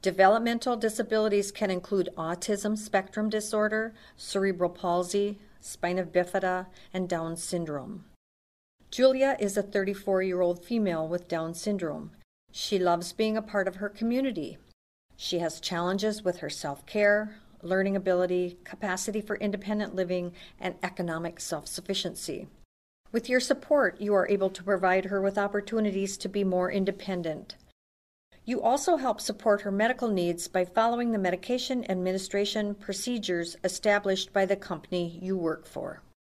Developmental disabilities can include autism spectrum disorder, cerebral palsy, spina bifida, and Down syndrome. Julia is a 34-year-old female with Down syndrome. She loves being a part of her community. She has challenges with her self-care, learning ability, capacity for independent living, and economic self-sufficiency. With your support, you are able to provide her with opportunities to be more independent. You also help support her medical needs by following the medication administration procedures established by the company you work for.